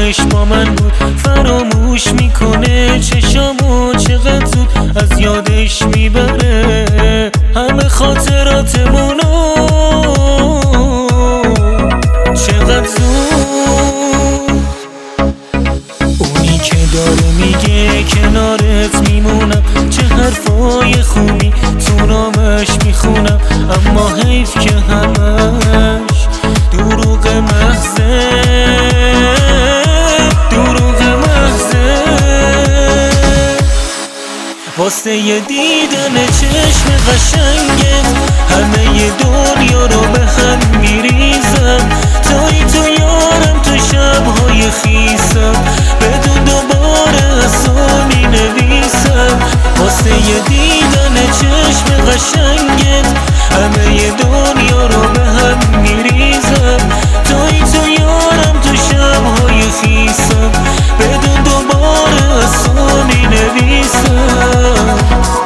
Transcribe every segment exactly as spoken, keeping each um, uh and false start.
عشقش با من بود، فراموش میکنه چشامو چقدر زود از یادش میبره همه خاطراتمونو چقدر زود. اونی که داره میگه کنارت میمونم، چه حرفای خوبی تو نامش میخونم، اما حیف که همش دروغ محضه دروغ محضه. واسه یه دیدن چشم قشنگت همه دنیا رو به هم میریزم، توی تو یارم تو شبهای خیسم، بدون دوباره اصلا مینویسم. واسه یه دیدن چشم قشنگت همه دنیا رو به هم میریزم، توی تو یارم تو شبهای خیسم، بدون دوباره اصلا مینویسم.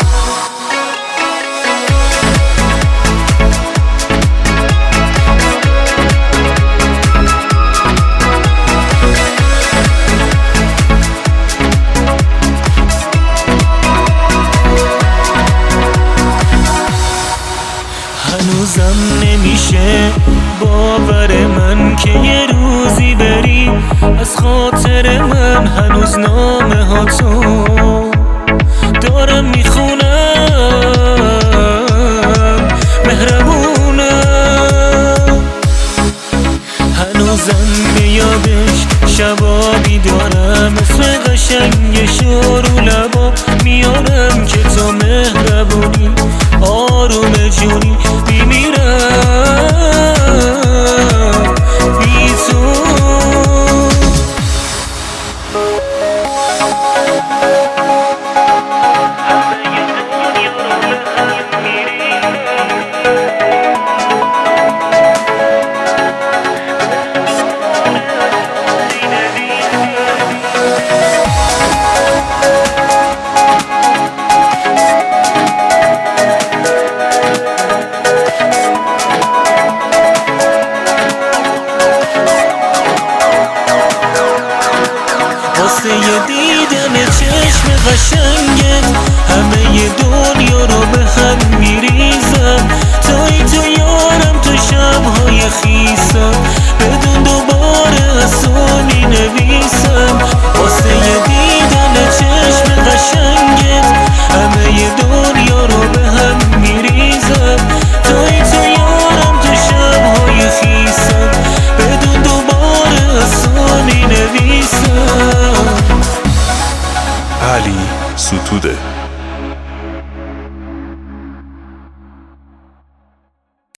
هنوزم نمیشه باور من که یه روزی بری از خاطر من، هنوز نامه ها تو دارم میخونم، مهربونم. هنوزم به یادش شبا بیدارم، اسم قشنگشو رو لبا میارم که تو مهربونی آروم جونی میمیرم بی تو. واسه یه دیدن چشم قشنگت همه دنیا رو به هم میریزم، توی تو یارم تو شبهای خیسم، بدون دوباره اصلا مینویسم. واسه یه دیدن چشم قشنگت همه دنیا رو به هم میریزم، توی تو یارم تو شبهای خیسم، بدون دوباره اصلا مینویسم. علی ستوده.